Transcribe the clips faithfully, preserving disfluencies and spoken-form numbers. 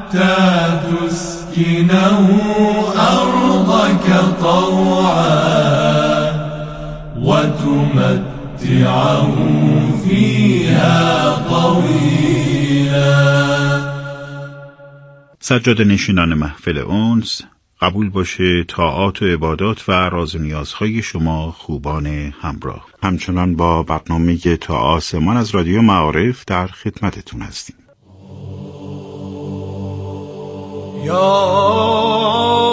حتى تسكنه أرضك طوعا وتمتعه فيها طويلا. سجاده نشینان محفل انس، قبول باشه طاعات و عبادات و راز و نیازهای شما خوبان همراه. همچنان با برنامه تا آسمان از رادیو معارف در خدمتتون هستیم. یا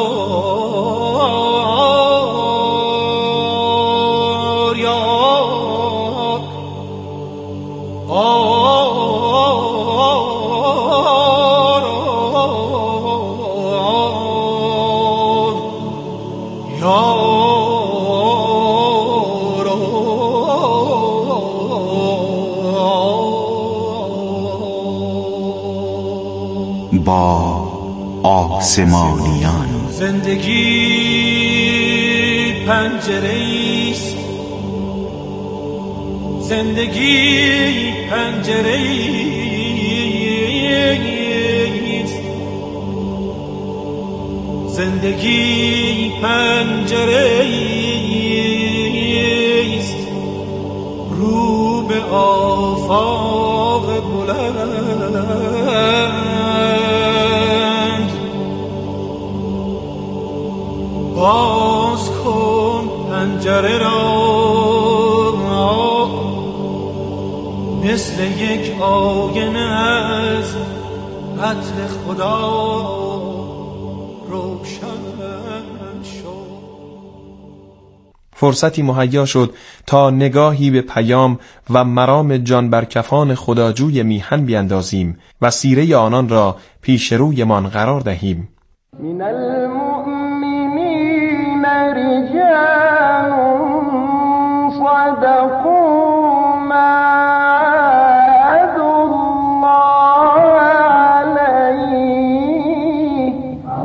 با آسمانیان زندگی پنجره‌ایست، زندگی پنجره‌ایست، زندگی پنجره‌ایست، رو به آفاق بلند. باز کن پنجره را، مثل یک آینه از عطر خدا روشن شد. فرصتی مهیا شد تا نگاهی به پیام و مرام جان بر کفان خداجوی میهن بیندازیم و سیره آنان را پیش رویمان قرار دهیم. من المؤمنین رجال صدقوا ما عهدوا الله علیه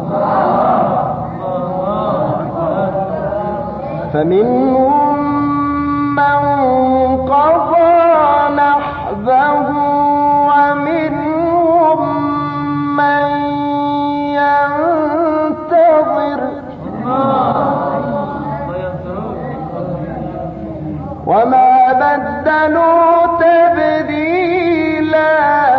فمنهم من قضى نحبه ومنهم من ينتظر وما بدلوا تبدیلا.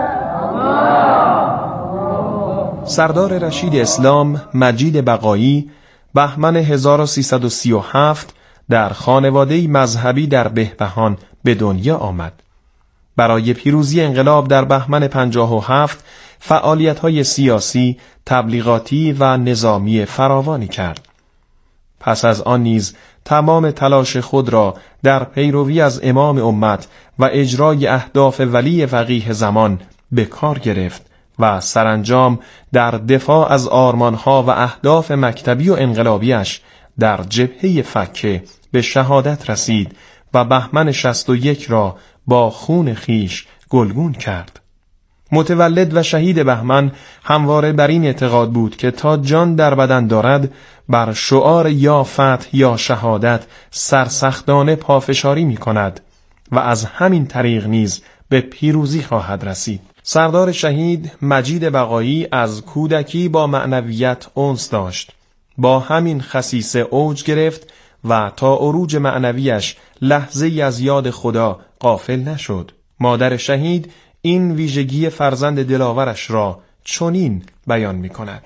سردار رشید اسلام مجید بقایی بهمن هزار و سیصد و سی و هفت در خانواده‌ای مذهبی در بهبهان به دنیا آمد. برای پیروزی انقلاب در بهمن پنجاه و هفت فعالیت‌های سیاسی، تبلیغاتی و نظامی فراوانی کرد. پس از آن نیز تمام تلاش خود را در پیروی از امام امت و اجرای اهداف ولی فقیه زمان به کار گرفت و سرانجام در دفاع از آرمانها و اهداف مکتبی و انقلابیش در جبهه فکه به شهادت رسید و بهمن شصت و یک را با خون خیش گلگون کرد. متولد و شهید بهمن همواره بر این اعتقاد بود که تا جان در بدن دارد بر شعار یا فتح یا شهادت سرسختانه پافشاری می کند و از همین طریق نیز به پیروزی خواهد رسید. سردار شهید مجید بقایی از کودکی با معنویت انس داشت. با همین خصیصه اوج گرفت و تا عروج معنویش لحظه‌ای از یاد خدا غافل نشد. مادر شهید این ویژگی فرزند دلاورش را چنین بیان می کند.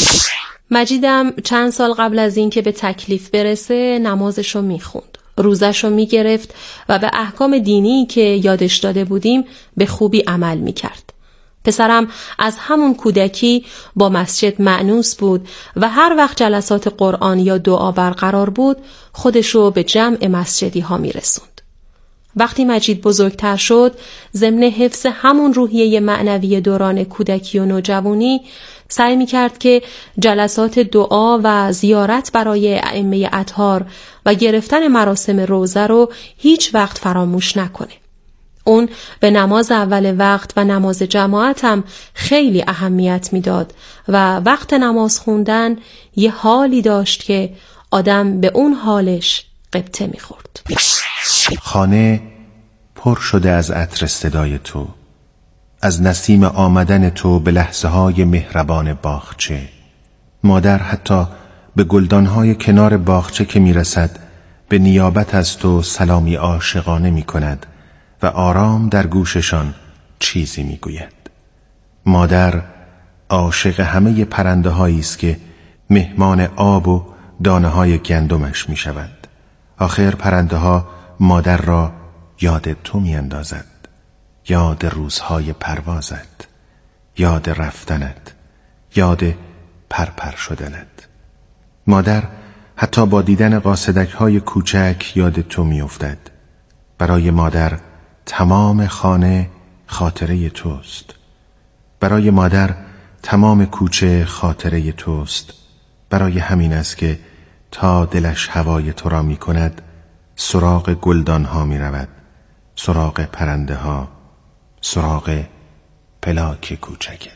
مجیدم چند سال قبل از این که به تکلیف برسه نمازشو می خوند. روزشو می گرفت و به احکام دینی که یادش داده بودیم به خوبی عمل می کرد. پسرم از همون کودکی با مسجد مأنوس بود و هر وقت جلسات قرآن یا دعا برقرار بود خودشو به جمع مسجدی ها می رسوند. وقتی مجید بزرگتر شد، ضمن حفظ همون روحیه معنوی دوران کودکی و نوجوانی سعی می‌کرد که جلسات دعا و زیارت برای ائمه اطهار و گرفتن مراسم روزه رو هیچ وقت فراموش نکنه. اون به نماز اول وقت و نماز جماعت هم خیلی اهمیت میداد و وقت نماز خوندن یه حالی داشت که آدم به اون حالش غبطه می‌خورد. خانه پر شده از عطر صدای تو، از نسیم آمدن تو به لحظه های مهربان باغچه. مادر حتی به گلدانهای کنار باغچه که میرسد به نیابت از تو سلامی عاشقانه می کند و آرام در گوششان چیزی می گوید. مادر عاشق همه پرنده هایی است که مهمان آب و دانه های گندمش می شود. آخر پرنده ها مادر را یاد تو می اندازد، یاد روزهای پروازت، یاد رفتنت، یاد پرپر شدنت. مادر حتی با دیدن قاصدک های کوچک یاد تو می افتد. برای مادر تمام خانه خاطره توست. برای مادر تمام کوچه خاطره توست. برای همین است که تا دلش هوای تو را می کند سراغ گلدان ها می رود، سراغ پرنده ها، سراغ پلاک کوچکت.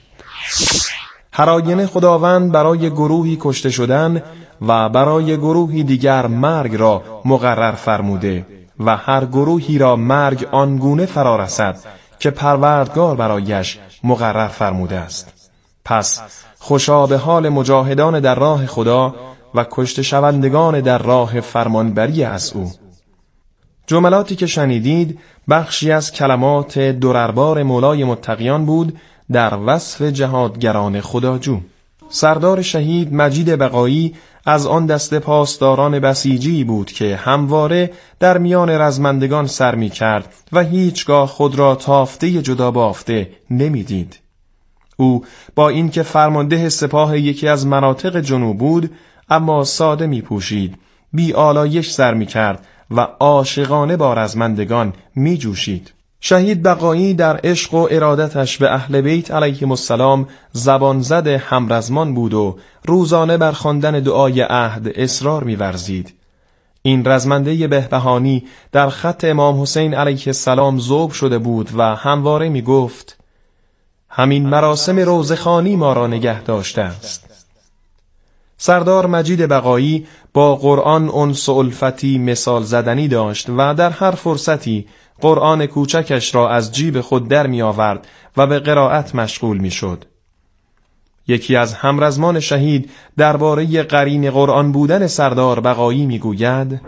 هر آینه خداوند برای گروهی کشته شدن و برای گروهی دیگر مرگ را مقرر فرموده و هر گروهی را مرگ آنگونه فرا رسد که پروردگار برایش مقرر فرموده است. پس خوشا به حال مجاهدان در راه خدا و کشته شوندگان در راه فرمانبری از او. جملاتی که شنیدید بخشی از کلمات درربار مولای متقیان بود در وصف جهادگران خداجو. سردار شهید مجید بقایی از آن دست پاسداران بسیجی بود که همواره در میان رزمندگان سر می کرد و هیچگاه خود را تافته جدا بافته نمی دید. او با اینکه فرمانده سپاه یکی از مناطق جنوب بود اما ساده می پوشید، بی آلایش سر می کرد و عاشقانه با رزمندگان می جوشید. شهید بقایی در عشق و ارادتش به اهل بیت علیهم السلام زبان زد همرزمان بود و روزانه بر خواندن دعای عهد اصرار می‌ورزید. این رزمنده بهبهانی در خط امام حسین علیه السلام ذوب شده بود و همواره می‌گفت همین مراسم روزخوانی ما را نگه داشته است. سردار مجید بقایی با قرآن انس و الفتی مثال زدنی داشت و در هر فرصتی قرآن کوچکش را از جیب خود در می آورد و به قرائت مشغول می شد. یکی از همرزمان شهید درباره قرین قرآن بودن سردار بقایی می گوید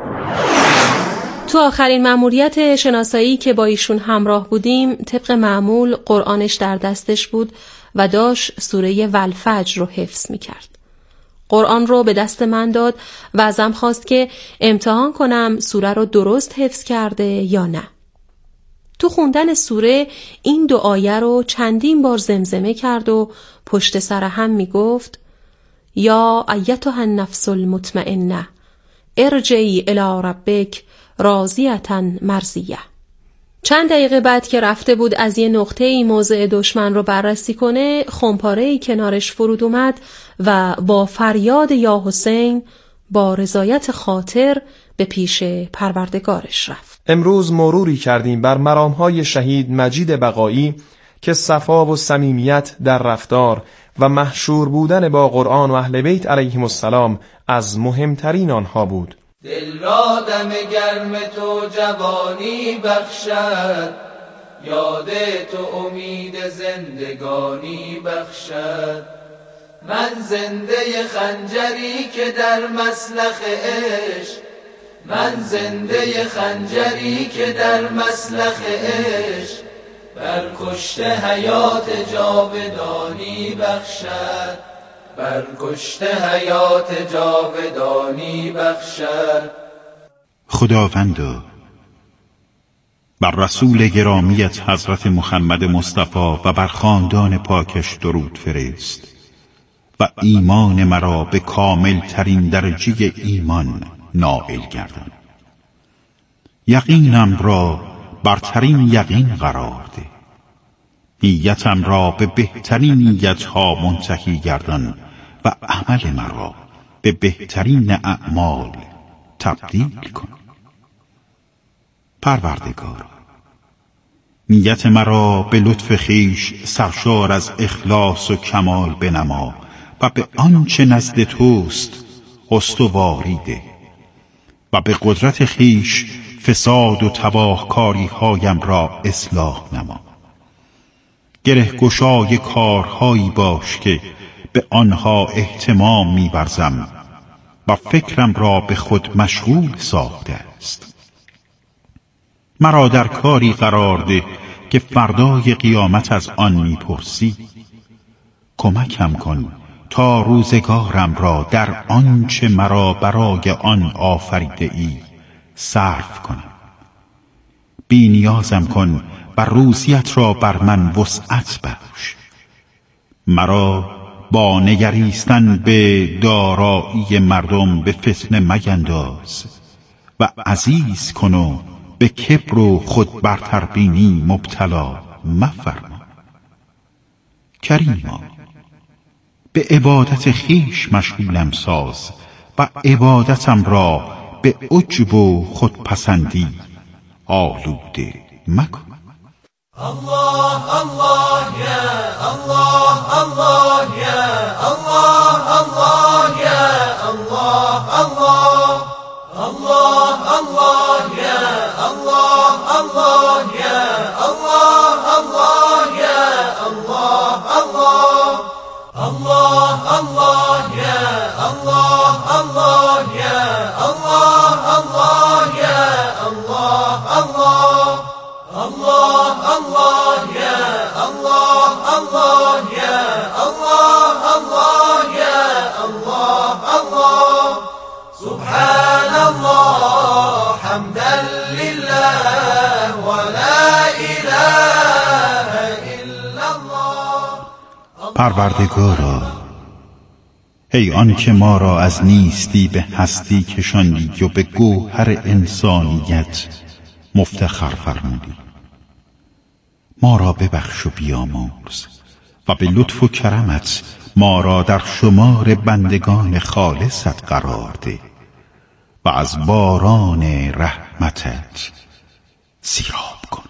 تو آخرین مأموریت شناسایی که با ایشون همراه بودیم طبق معمول قرآنش در دستش بود و داشت سوره والفجر رو حفظ می کرد. قرآن رو به دست من داد و ازم خواست که امتحان کنم سوره رو درست حفظ کرده یا نه. تو خوندن سوره این دو آیه رو چندین بار زمزمه کرد و پشت سر هم می گفت یا ایتها النفس المطمئنه ارجعی الی ربک راضیة مرضیه. چند دقیقه بعد که رفته بود از یه نقطه‌ای موضع دشمن رو بررسی کنه خمپاره‌ای کنارش فرود اومد و با فریاد یا حسین با رضایت خاطر به پیش پروردگارش رفت. امروز مروری کردیم بر مرامهای شهید مجید بقایی که صفا و صمیمیت در رفتار و محشور بودن با قرآن و اهل بیت علیهم السلام از مهمترین آنها بود. دل را دم گرم تو جوانی بخشد، یاد تو امید زندگانی بخشد. من زنده خنجری که در مسلخ عشق، من زنده خنجری که در مسلخ عشق، بر کشته حیات جاودانی بخشد، بر کشته حیات جاودانی بخشد. خداوندا بر رسول گرامیت حضرت محمد مصطفی و بر خاندان پاکش درود فرست و ایمان مرا به کامل ترین درجه ایمان نائل گردان. یقینم را برترین یقین قرار ده، نیتم را به بهترین نیتها منتهی گردان و عمل مرا به بهترین اعمال تبدیل کن. پروردگار نیت مرا به لطف خیش سرشار از اخلاص و کمال بنما و به آنچه نزد توست استواری ده و به قدرت خیش فساد و تباهکاری هایم را اصلاح نما. گره گشای کارهایی باش که به آنها اهتمام می‌ورزم و فکرم را به خود مشغول ساخته است. مرا در کاری قرار ده که فردای قیامت از آن می‌پرسی. کمکم کن تا روزگارم را در آنچه مرا برای آن آفریده ای صرف کنم. بی نیازم کن و روزیت را بر من وسعت بخش. مرا با نگریستن به دارایی مردم به فتنه مینداز و عزیز کن و به کبر و خود برتر بینی مبتلا مفرما. کریما، به عبادت خیش مشغولم ساز و عبادتم را به عجب و خودپسندی آلوده مکن. الله الله یا الله الله یا الله الله یا الله الله الله الله یا الله الله یا الله الله یا الله الله الله الله یا الله الله یا الله الله یا الله الله الله الله یا الله الله یا الله الله یا الله الله سبحان الله حمدا لله ولا اله الا الله. پروردگارا، ای آن که ما را از نیستی به هستی کشاندی و به گوهر انسانیت مفتخر فرمودی، ما را ببخش و بیامرز و به لطف و کرمت ما را در شمار بندگان خالصت قرار ده و از باران رحمتت سیراب کن.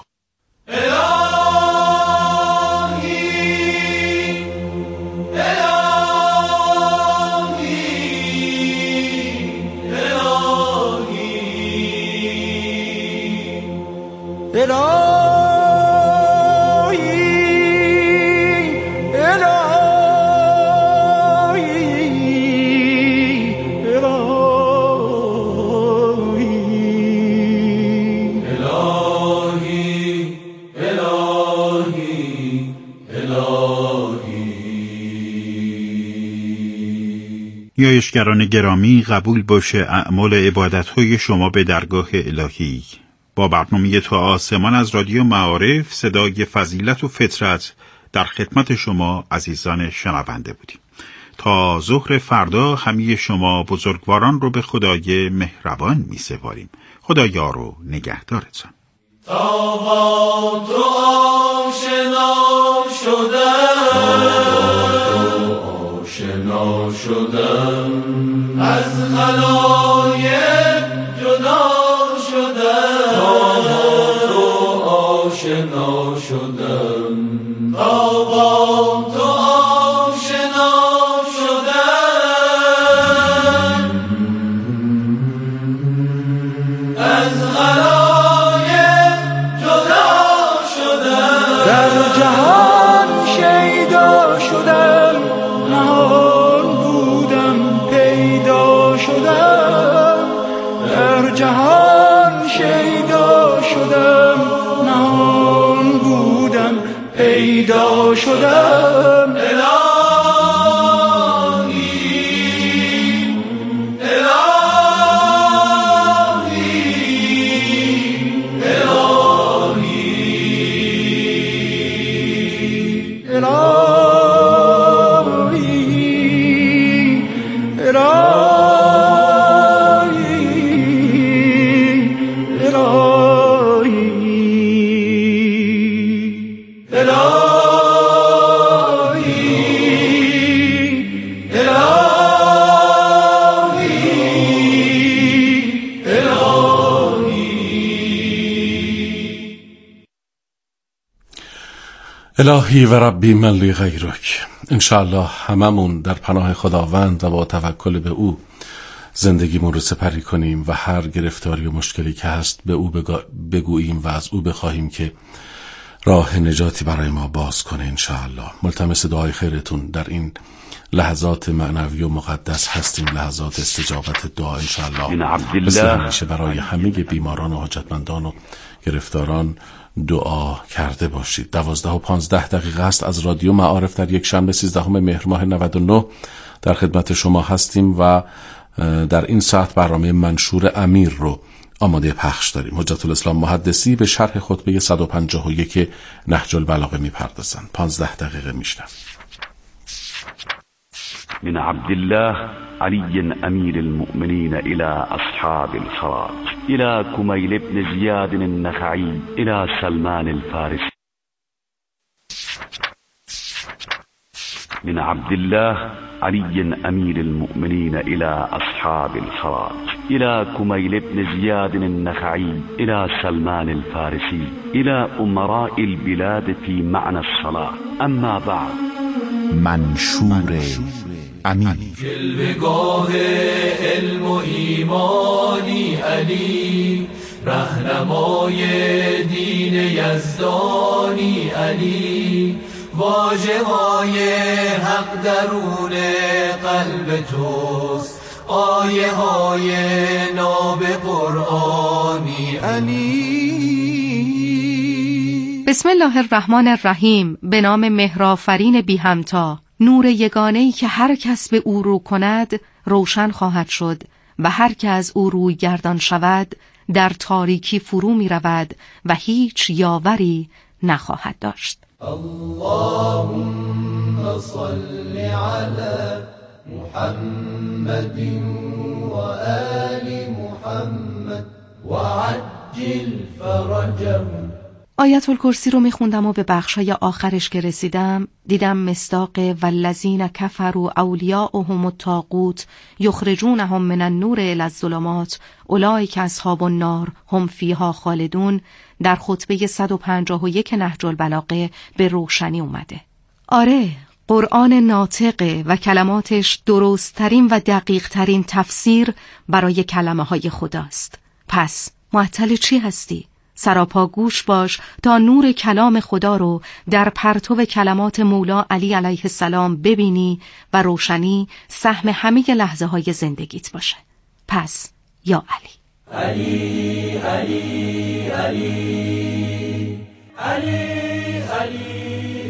نیایشگران گرامی، قبول باشه اعمال عبادت‌های شما به درگاه الهی. با برنامه تا آسمان از رادیو معارف، صدای فضیلت و فطرت، در خدمت شما عزیزان شنونده بودیم. تا ظهر فردا همه شما بزرگواران رو به خدای مهربان می سپاریم. خدایا رو نگهدارتان. تا با تو آشنا شدم، آشنا شدم، از خلایق جدا شدم، تا با تو آشنا شدم، تا با تو آشنا شدم، از خلایق جدا شدم، در جهان شیدا شدم، نهان بودم پیدا شدم، در جهان شیدا شدم، نهان بودم پیدا شدم. الهی و ربی من لی غیرک. انشاءالله هممون در پناه خداوند و با توکل به او زندگیمون رو سپری کنیم و هر گرفتاری و مشکلی که هست به او بگوییم و از او بخواهیم که راه نجاتی برای ما باز کنه انشاءالله. ملتمس دعای خیرتون در این لحظات معنوی و مقدس هستیم، لحظات استجابت دعا انشاءالله. مثل همیشه برای همه بیماران و حاجتمندان و گرفتاران دعا کرده باشید. دوازده و پانزده دقیقه است از رادیو معارف در یک شنبه سیزدهم مهر ماه نود و نه در خدمت شما هستیم و در این ساعت برنامه منشور امیر رو آماده پخش داریم. حجت الاسلام محدثی به شرح خطبه صد و پنجاه و یک نهج البلاغه میپردازند. پانزده دقیقه میشنویم. من عبد الله علي أمير المؤمنين إلى أصحاب الخراج إلى كميل بن زياد النخعي إلى سلمان الفارسي. من عبد الله علي أمير المؤمنين إلى أصحاب الخراج إلى كميل بن زياد النخعي إلى سلمان الفارسي إلى أمراء البلاد في معنى الصلاة. أما بعد. منشور امیر. جلوه‌گاه علم و ایمانی علی، رهنمای دین یزدانی علی، واژه‌های حق درون قلب توست، آیه های ناب قرآنی علی. بسم الله الرحمن الرحیم. به نام مهرآفرین بی همتا، نور یگانه‌ای که هر کس به او رو کند روشن خواهد شد و هر که از او روی گردان شود در تاریکی فرو می رود و هیچ یاوری نخواهد داشت. اللهم صل علی محمد و آل محمد و عجل فرجهم. آیت الکرسی رو میخوندم و به بخشای آخرش که رسیدم دیدم مصداق والذین کفروا اولیاؤهم الطاغوت یخرجونهم من النور الی الظلمات اولئک اصحاب النار هم فیها خالدون در خطبه صد و پنجاه و یک نهج البلاغه به روشنی اومده. آره، قرآن ناطقه و کلماتش درستترین و دقیقترین تفسیر برای کلمه های خداست. پس معطل چی هستی؟ سراپا گوش باش تا نور کلام خدا رو در پرتو کلمات مولا علی علیه السلام ببینی و روشنی سهم همه لحظه های زندگیت باشه. پس یا علی. علی علی علی علی علی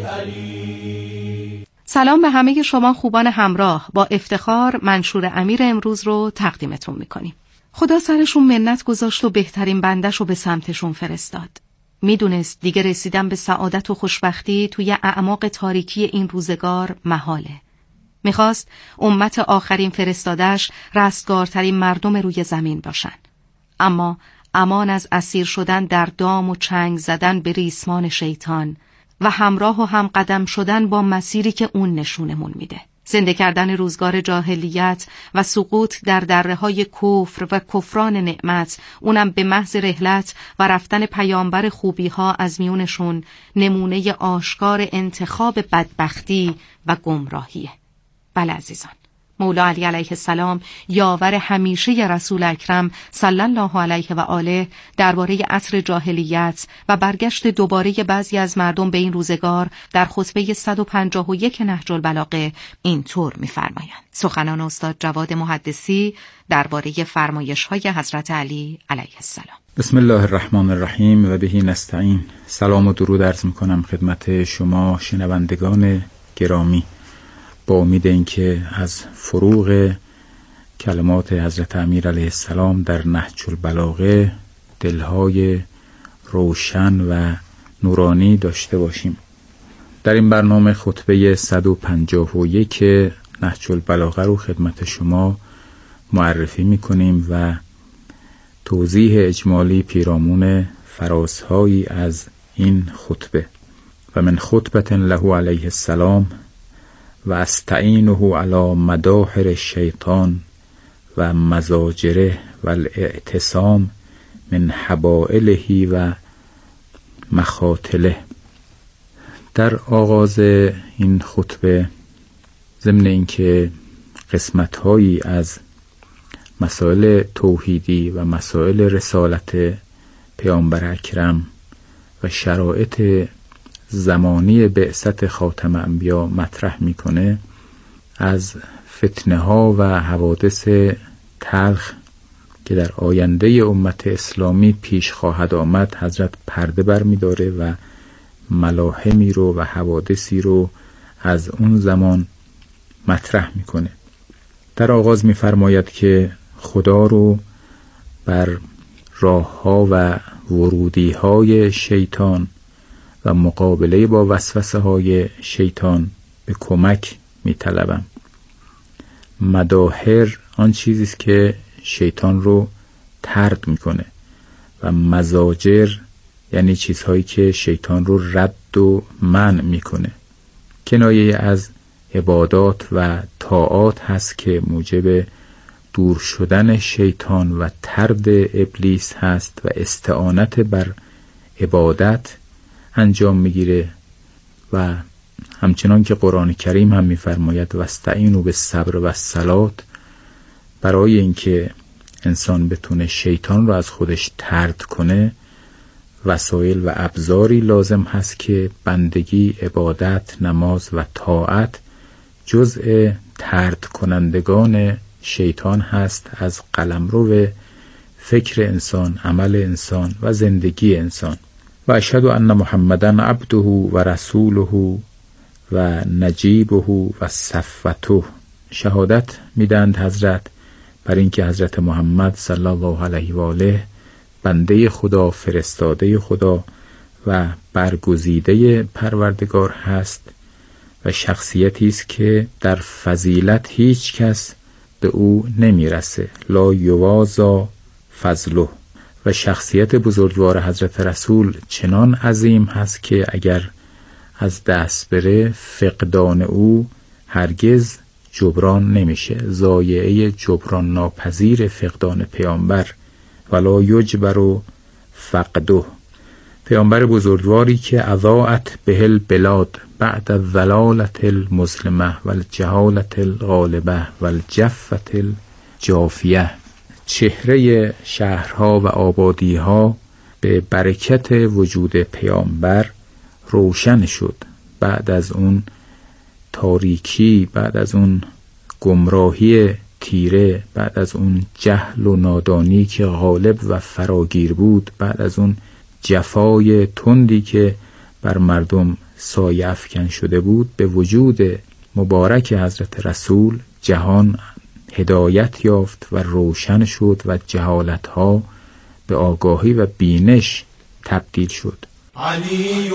علی. سلام به همه شما خوبان همراه. با افتخار منشور امیر امروز رو تقدیمتون میکنیم. خدا سرشون منت گذاشت و بهترین بندش رو به سمتشون فرستاد. میدونست دیگه رسیدن به سعادت و خوشبختی توی اعماق تاریکی این روزگار محاله. میخواست امت آخرین فرستادش رستگارترین مردم روی زمین باشن. اما امان از اسیر شدن در دام و چنگ زدن به ریسمان شیطان و همراه و هم قدم شدن با مسیری که اون نشونمون میده. زنده کردن روزگار جاهلیت و سقوط در دره‌های کفر و کفران نعمت، اونم به محض رحلت و رفتن پیامبر خوبی‌ها از میونشون، نمونه آشکار انتخاب بدبختی و گمراهیه. بله عزیزان، مولا علی علیه السلام یاور همیشه رسول اکرم صلی الله علیه و آله درباره عصر جاهلیت و برگشت دوباره بعضی از مردم به این روزگار در خطبه صد و پنجاه و یک نهج البلاغه اینطور می‌فرمایند. سخنان استاد جواد محدثی درباره فرمایش‌های حضرت علی علیه السلام. بسم الله الرحمن الرحیم و بهی نستعین. سلام و درود عرض می‌کنم خدمت شما شنوندگان گرامی، با امید اینکه از فروغ کلمات حضرت امیر علیه السلام در نهج البلاغه دلهای روشن و نورانی داشته باشیم. در این برنامه خطبه صد و پنجاه و یک نهج البلاغه رو خدمت شما معرفی میکنیم و توضیح اجمالی پیرامون فرازهایی از این خطبه. و من خطبة له علیه السلام و استعینه علی مداحر الشیطان و مزاجره و الاعتصام من حبائله و مخاطله. در آغاز این خطبه ضمن اینکه قسمت‌هایی از مسائل توحیدی و مسائل رسالت پیامبر اکرم و شرایط زمانی بعثت خاتم انبیا مطرح میکنه، از فتنه ها و حوادث تلخ که در آینده امت اسلامی پیش خواهد آمد حضرت پرده بر می داره و ملاحمی رو و حوادثی رو از اون زمان مطرح میکنه. در آغاز میفرماید که خدا رو بر راه ها و ورودی های شیطان و مقابله با وسوسه های شیطان به کمک میطلبم. مداهر آن چیزی است که شیطان رو طرد میکنه و مزاجر یعنی چیزهایی که شیطان رو رد و منع میکنه. کنایه از عبادات و طاعات هست که موجب دور شدن شیطان و طرد ابلیس هست و استعانت بر عبادت انجام میگیره و همچنان که قرآن کریم هم میفرماید واستعینوا بالصبر والصلاة، برای اینکه انسان بتونه شیطان رو از خودش طرد کنه وسایل و ابزاری لازم هست که بندگی، عبادت، نماز و طاعت جزء طرد کنندگان شیطان هست از قلمرو فکر انسان، عمل انسان و زندگی انسان. و اشهد ان محمدن عبده و رسوله و نجیبه و صفوته. شهادت میدند حضرت بر اینکه حضرت محمد صلی الله علیه و آله بنده خدا، فرستاده خدا و برگزیده پروردگار هست و شخصیتی است که در فضیلت هیچ کس به او نمیرسه، لا یوازا فضله. و شخصیت بزرگوار حضرت رسول چنان عظیم هست که اگر از دست بره فقدان او هرگز جبران نمیشه، ضایعه جبران ناپذیر فقدان پیامبر، ولا یجبر فقده. پیامبر بزرگواری که اضاءت به البلاد بعد الضلالة المظلمه و الجهالة الغالبه و الجفة الجافیه. چهره شهرها و آبادیها به برکت وجود پیامبر روشن شد بعد از اون تاریکی، بعد از اون گمراهی تیره، بعد از اون جهل و نادانی که غالب و فراگیر بود، بعد از اون جفای تندی که بر مردم سایه افکن شده بود. به وجود مبارک حضرت رسول جهان هدایت یافت و روشن شد و جهالتها به آگاهی و بینش تبدیل شد. علی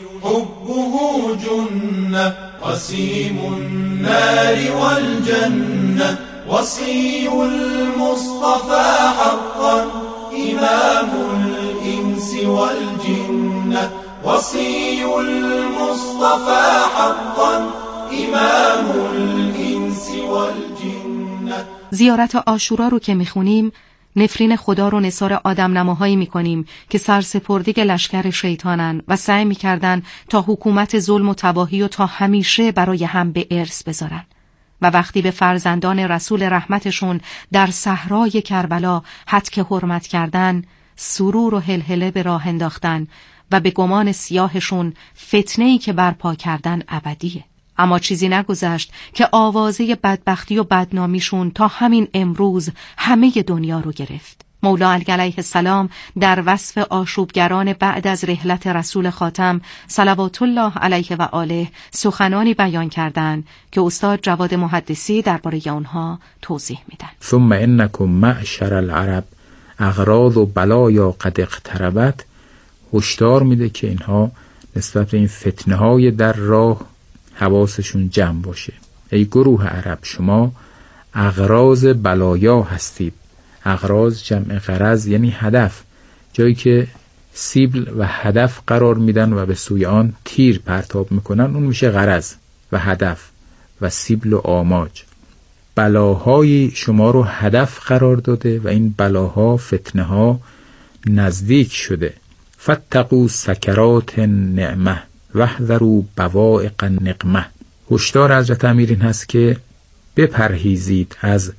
حبه جنة قسیم النار والجنة وصی المصطفى حقا امام الانس والجنة وصی المصطفى حقا امام الانس والجنة. زیارت عاشورا رو که میخونیم نفرین خدا رو نثار آدم نماهایی میکنیم که سرسپردی لشکر شیطانن و سعی میکردن تا حکومت ظلم و تباهی و تا همیشه برای هم به ارث بذارن. و وقتی به فرزندان رسول رحمتشون در صحرای کربلا هتک حرمت کردن، سرور و هلهله به راه انداختن و به گمان سیاهشون فتنه‌ای که برپا کردن ابدیه. اما چیزی نگذشت که آوازه بدبختی و بدنامیشون تا همین امروز همه دنیا رو گرفت. مولا علی علیه السلام در وصف آشوبگران بعد از رحلت رسول خاتم صلوات الله علیه و آله سخنانی بیان کردند که استاد جواد محدثی درباره اونها توضیح میدن. ثم انکم معشر العرب اغراض و بلایا قد اقتربت. هشدار میده که اینها نسبت به این فتنه های در راه حواسشون جمع باشه. ای گروه عرب، شما اغراض بلایا هستید. اغراض جمع غرض یعنی هدف، جایی که سیبل و هدف قرار میدن و به سوی آن تیر پرتاب میکنن، اون میشه غرض و هدف و سیبل و آماج. بلاهای شما رو هدف قرار داده و این بلاها، فتنه ها نزدیک شده. فاتقوا سکرات نعمه واحذروا بوائق النقمه. هشدار حضرت امیر این هست که بپرهیزید از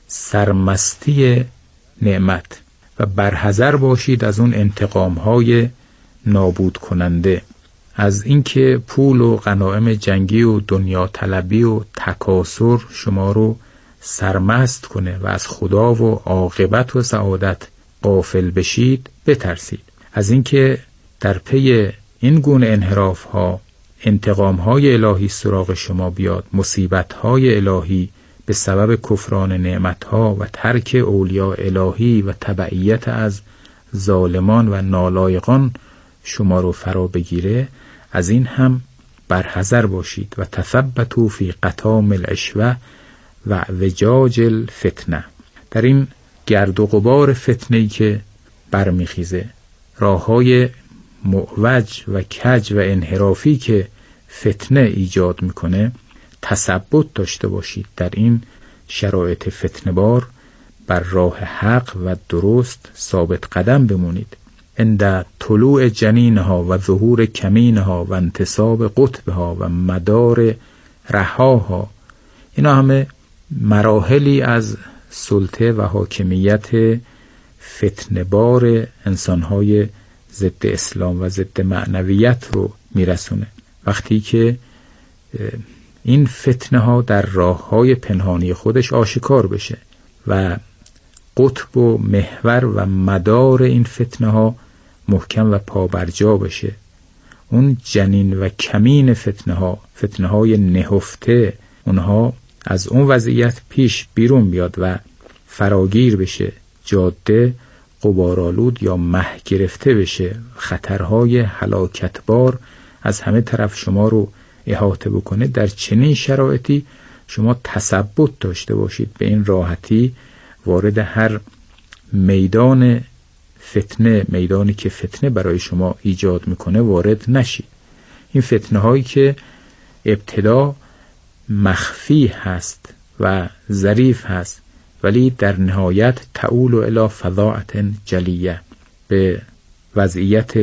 سرمستی نعمت و برحذر باشید از اون انتقام‌های نابود کننده. از اینکه پول و غنایم جنگی و دنیا طلبی و تکاسر شما رو سرمست کنه و از خدا و عاقبت و سعادت غافل بشید بترسید. از اینکه در پی این گونه انحراف ها انتقام های الهی سراغ شما بیاد، مصیبت های الهی به سبب کفران نعمت ها و ترک اولیاء الهی و تبعیت از ظالمان و نالایقان شما رو فرا بگیره، از این هم برحذر باشید و تثبتوا فی قطام العشوه و اعوجاج الفتنه. در این گرد و غبار فتنه‌ای که برمیخیزه، راههای معوج و کج و انحرافی که فتنه ایجاد میکنه، تثبت داشته باشید. در این شرایط فتنه‌بار بر راه حق و درست ثابت قدم بمونید. عند طلوع جنینها و ظهور کمینها و انتصاب قطبها و مدار رهاها، اینا همه مراحلی از سلطه و حاکمیت فتنه‌بار انسانهای ضد اسلام و ضد معنویت رو میرسونه. وقتی که این فتنه ها در راه های پنهانی خودش آشکار بشه و قطب و محور و مدار این فتنه ها محکم و پابرجا بشه، اون جنین و کمین فتنه ها، فتنه های نهفته، اونها از اون وضعیت پیش بیرون بیاد و فراگیر بشه، جاده غبارآلود یا مه گرفته بشه، خطرهای هلاکتبار از همه طرف شما رو احاطه بکنه. در چنین شرایطی شما تثبت داشته باشید، به این راحتی وارد هر میدان فتنه، میدانی که فتنه برای شما ایجاد میکنه، وارد نشید. این فتنه هایی که ابتدا مخفی هست و ظریف هست، ولی در نهایت تعول الی فظاعة جلیه، به وضعیت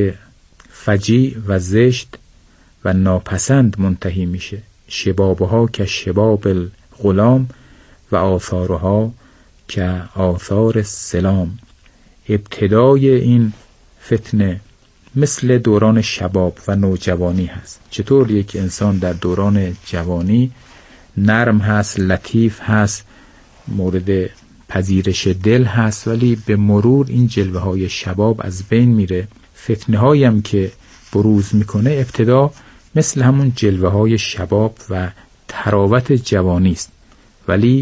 فجیع و زشت و ناپسند منتهی میشه. شبابها که شباب الغلام و آثارها که آثار سلام. ابتدای این فتنه مثل دوران شباب و نوجوانی هست. چطور یک انسان در دوران جوانی نرم هست، لطیف هست، مورد پذیرش دل هست، ولی به مرور این جلوه های شباب از بین میره. فتنه هایی هم که بروز میکنه ابتدا مثل همون جلوه های شباب و تراوت جوانی است، ولی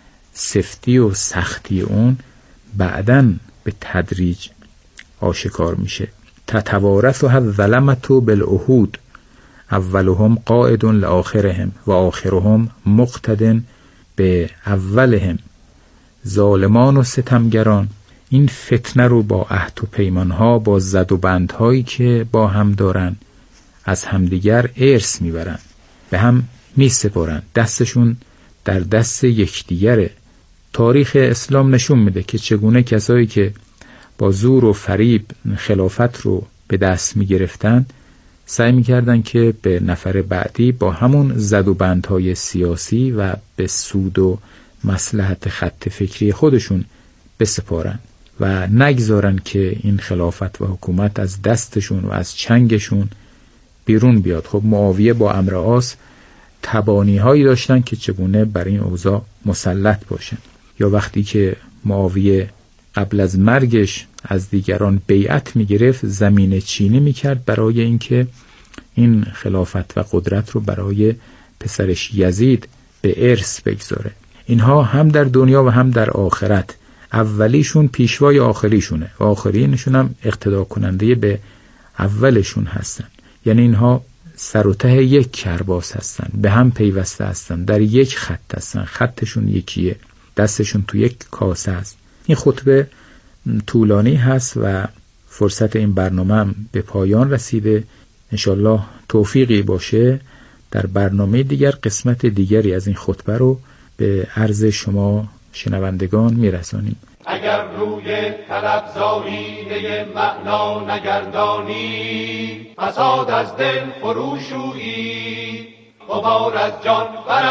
سفتی و سختی اون بعداً به تدریج آشکار میشه. تتوارثها الظلمة بالعهود، اولهم قائد لآخرهم و آخرهم مقتد به اولهم. ظالمان و ستمگران این فتنه رو با عهد و پیمانها، با زد و بندهایی که با هم دارن، از همدیگر ارث میبرن، به هم میسپارن، دستشون در دست یکدیگره. تاریخ اسلام نشون میده که چگونه کسایی که با زور و فریب خلافت رو به دست میگرفتن، سعی میکردن که به نفر بعدی با همون زد و بندهای سیاسی و به سود و مصلحت خط فکری خودشون بسپارن و نگذارن که این خلافت و حکومت از دستشون و از چنگشون بیرون بیاد. خب معاویه با عمرو عاص تبانی هایی داشتن که چگونه بر این اوضاع مسلط باشن. یا وقتی که معاویه قبل از مرگش از دیگران بیعت میگرفت، زمین چینی میکرد برای اینکه این خلافت و قدرت رو برای پسرش یزید به ارث بگذاره. اینها هم در دنیا و هم در آخرت اولیشون پیشوای آخریشونه و آخرینشون هم اقتدا کننده به اولشون هستن. یعنی اینها سر و ته یک کرباس هستن، به هم پیوسته هستن، در یک خط هستن، خطشون یکیه، دستشون تو یک کاسه است. این خطبه طولانی هست و فرصت این برنامه هم به پایان رسیده. انشالله توفیقی باشه در برنامه دیگر قسمت دیگری از این خطبه رو به عرض شما شنوندگان میرسانیم. اگر روی طلب زاییده معنا نگردانی، فساد از دل فروشویی، غبار از جان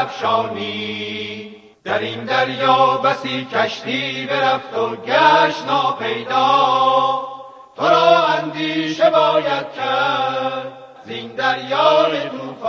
برافشانی. در این دریا بسی کشتی برفت و گشت ناپیدا، تو را اندیشه باید کرد زین دریای طوفان